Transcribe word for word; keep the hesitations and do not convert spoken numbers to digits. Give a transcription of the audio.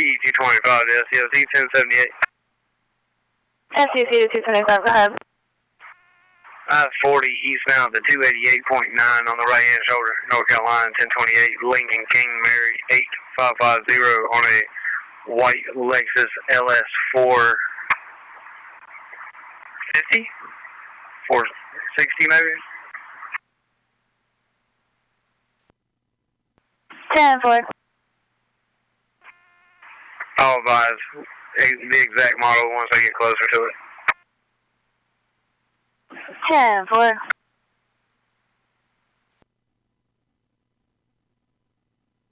E two twenty-five to S C O C ten seventy-eight. S C O C to two twenty-five, go ahead. I forty eastbound to two eighty-eight point nine on the right hand shoulder, North Carolina, ten twenty-eight, Lincoln King Mary eight five five zero on a white Lexus L S four fifty? four sixty maybe? ten four. I'll advise the exact model once I get closer to it. ten four.